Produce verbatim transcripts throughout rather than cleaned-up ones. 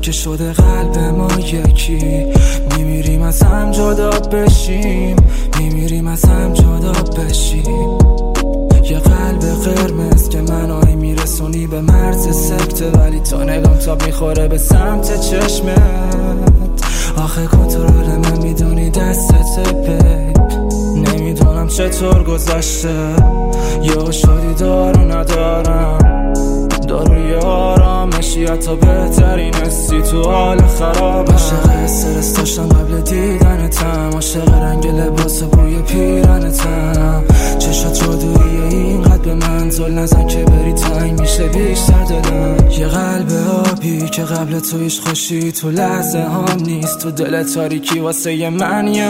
که شده قلب ما یکی. میمیریم از هم جدا بشیم، میمیریم از هم جدا بشیم. یه قلب قرمز که منو میرسونی به مرز سکته، ولی تا نگام تا میخوره به سمت چشمت. آخه کنترل من میدونی دستت بیب، نمیدونم چطور گذشته. یا شدی دارو ندارم، داروی آرامشی حتی بهترین حسی تو حال خرابم. عاشق استرس داشتم قبل دیدنتم، عاشق رنگ لباس و بوی پیرنتم. چشات جادویی اینقدر به من زل نزن که بری تنگ میشه بیشتر دلم. یه قلب آبی که قبل تو ایش خوشی تو لحظه هم نیست، تو دل تاریکی واسه ی من یه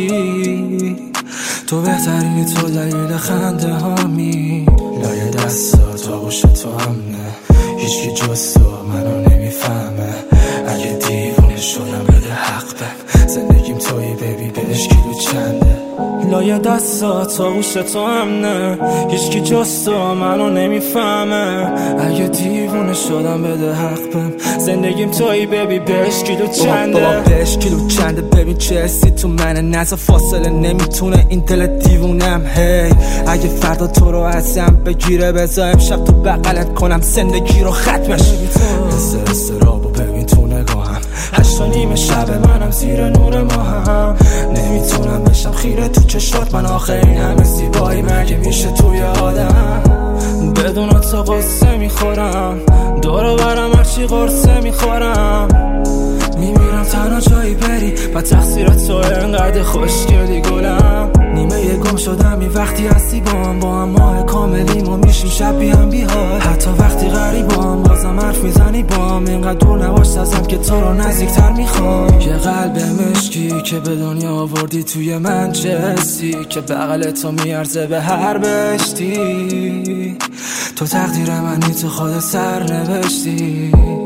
ماهی. تو بهترینی، تو دلیل خنده هامی. لای دستات آغوش تو همنه، هیچکی جز تو منو نمیفهمه. اگه دیوونه شدم بده حق بهم، زندگیم تویی بیبی بهش کیلو چنده. لای دستات آغوش تو همنه، هیچکی جز تو منو نمیفهمه. اگه دیوونه شدم بده حق بهم، زندگیم تویی بیبی بهش کیلو چنده. بابا بهش کیلو چنده، ببین چه حسی تو منه، نزا فاصله نمیتونه این دل دیوونم. هی اگه فردا تو رو ازم بگیره بذار امشب تو بغلت کنم زندگی رو ختمش. استر استرابو ببین تو نگاهم، هشت و نیم شب منم زیر نور ماهم. نمیتونم بشم خیره تو چشات من، آخه این همه زیبایی مگه میشه توی آدم. بدون تو قصه میخورم، دورو برم هرچی قرصه میخورم. میمیرم تنها جایی بری و تقصیرت تو انقدر خوشگلی گلم. نیمه یه گم شدم این وقتی هستی با هم، با هم ماه کاملیم و میشیم شب بی هم بی حال. حتی وقتی غریبام بازم حرف میزنی با هم، اینقدر دور نباش ازم که تو رو نزدیکتر میخوام. یه قلب مشکی که به دنیا آوردی توی من چه حسی، که بغل تو میارزه به هر بهشتی. تو تقدیر منی، تو خود سر نوشتی.